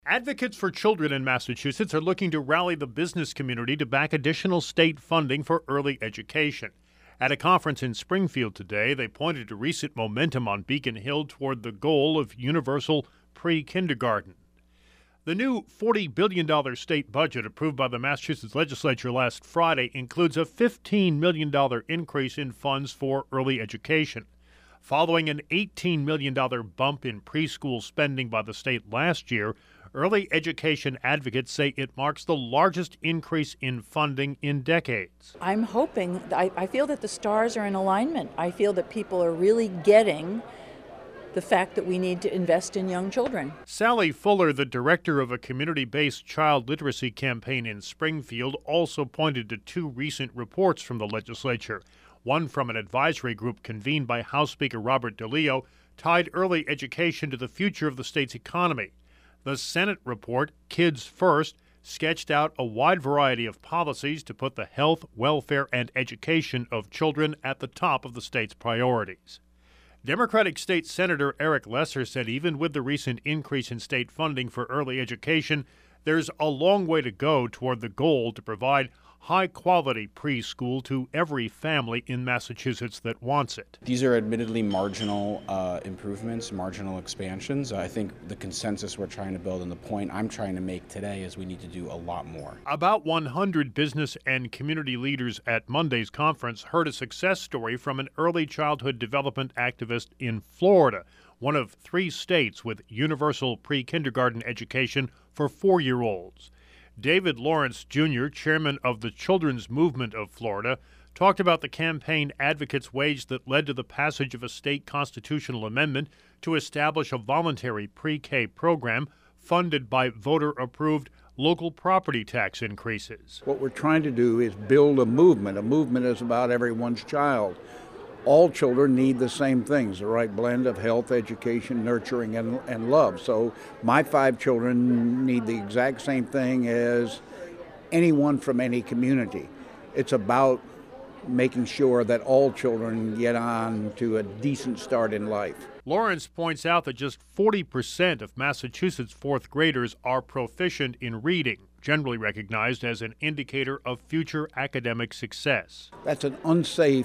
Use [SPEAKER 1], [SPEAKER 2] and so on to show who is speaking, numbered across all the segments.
[SPEAKER 1] Advocates for children in Massachusetts are looking to rally the business community to back additional state funding for early education. At a conference in Springfield today, they pointed to recent momentum on Beacon Hill toward the goal of universal pre-kindergarten. The new $40 billion state budget approved by the Massachusetts legislature last Friday includes a $15 million increase in funds for early education. Following an $18 million bump in preschool spending by the state last year, early education advocates say it marks the largest increase in funding in decades.
[SPEAKER 2] I'm hoping, I feel that the stars are in alignment. I feel that people are really getting the fact that we need to invest in young children.
[SPEAKER 1] Sally Fuller, the director of a community-based child literacy campaign in Springfield, also pointed to two recent reports from the legislature. One from an advisory group convened by House Speaker Robert DeLeo tied early education to the future of the state's economy. The Senate report, Kids First, sketched out a wide variety of policies to put the health, welfare, and education of children at the top of the state's priorities. Democratic State Senator Eric Lesser said even with the recent increase in state funding for early education, there's a long way to go toward the goal to provide high-quality preschool to every family in Massachusetts that wants it.
[SPEAKER 3] These are admittedly marginal improvements, marginal expansions. I think the consensus we're trying to build and the point I'm trying to make today is we need to do a lot more.
[SPEAKER 1] About 100 business and community leaders at Monday's conference heard a success story from an early childhood development activist in Florida, one of 3 states with universal pre-kindergarten education for 4-year-olds. David Lawrence, Jr., chairman of the Children's Movement of Florida, talked about the campaign advocates waged that led to the passage of a state constitutional amendment to establish a voluntary pre-K program funded by voter-approved local property tax increases.
[SPEAKER 4] What we're trying to do is build a movement. A movement is about everyone's child. All children need the same things, the right blend of health, education, nurturing, and love. So my 5 children need the exact same thing as anyone from any community. It's about making sure that all children get on to a decent start in life.
[SPEAKER 1] Lawrence points out that just 40% of Massachusetts 4th graders are proficient in reading, generally recognized as an indicator of future academic success.
[SPEAKER 4] That's an unsafe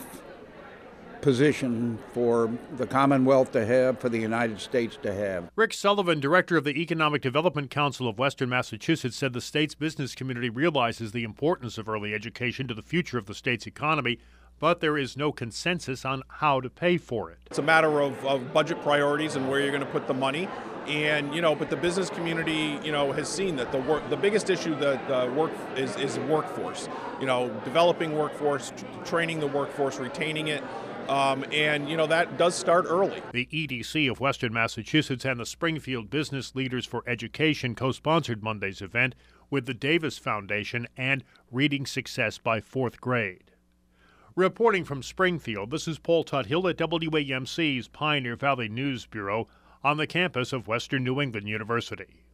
[SPEAKER 4] position for the Commonwealth to have, for the United States to have.
[SPEAKER 1] Rick Sullivan, director of the Economic Development Council of Western Massachusetts, said the state's business community realizes the importance of early education to the future of the state's economy, but there is no consensus on how to pay for it.
[SPEAKER 5] It's a matter of budget priorities and where you're going to put the money. And, but the business community, has seen that the biggest issue is workforce. Developing workforce, training the workforce, retaining it. That does start early.
[SPEAKER 1] The EDC of Western Massachusetts and the Springfield Business Leaders for Education co-sponsored Monday's event with the Davis Foundation and Reading Success by 4th grade. Reporting from Springfield, this is Paul Tuthill at WAMC's Pioneer Valley News Bureau on the campus of Western New England University.